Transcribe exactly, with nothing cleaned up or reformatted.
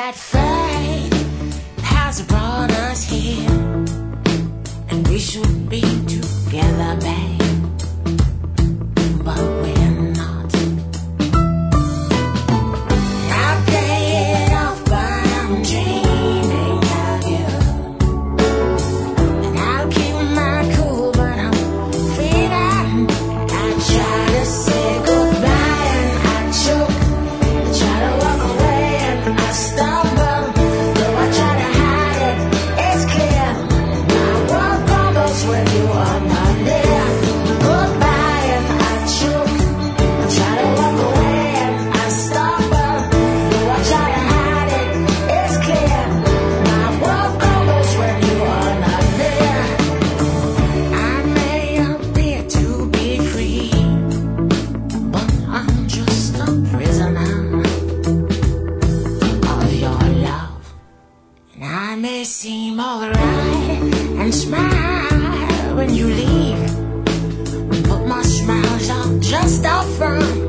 that fate has brought us here, and we should be together, babe, but we're not. I play it off, but I'm dreaming of you, and I'll keep my cool, but I'm feeling. I try to say goodbye and I choke, I try to walk away and I stumble, though I try to hide it, it's clear, my world crumbles when you are not there. Goodbye and I choke, I try to walk away and I stumble, though I try to hide it, it's clear, my world crumbles when you are not there. I may appear to be free, but I'm just a prisoner of your love. And I may seem alright and smile when you leave, but my smiles are just a front.